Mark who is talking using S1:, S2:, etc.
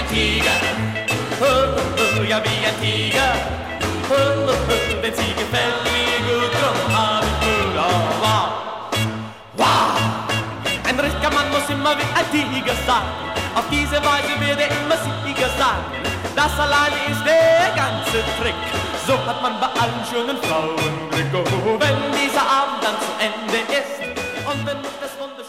S1: Tiger. Ja, wie ein Tiger. Denn sie gefällt mir gut, drum hab ich Mut auf. Wow, wow. Ein richtiger Mann muss immer wie ein Tiger sein. Auf diese Weise wird er immer Sieger sein. Das alleine ist der ganze Trick. So hat man bei allen schönen Frauen Glück. Oh, wenn dieser Abend dann zu Ende ist und wenn das Wunderschöne